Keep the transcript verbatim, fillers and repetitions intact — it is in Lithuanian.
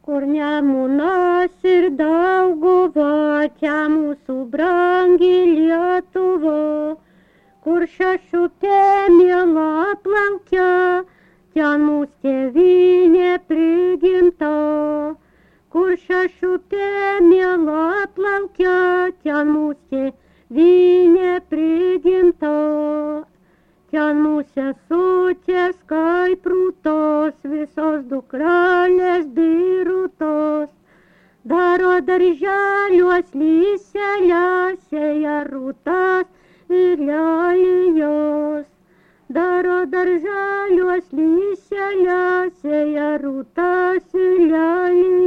Kur Nemunas ir Dauguva, čia mūsų brangi Lietuva, kur Šešupė miela plaukia, ten mūsų tėvynė prigimta. Kur Šešupė miela plaukia, ten mūsų tėvynė prigimta. Ten mūsų sesutės kaip rūtos, visos dukrelės birutos. Daro darželiuos lyselės, sėja rūtas ir lelijos. Daro darželiuos lyselės, sėja rūtas ir lelijos.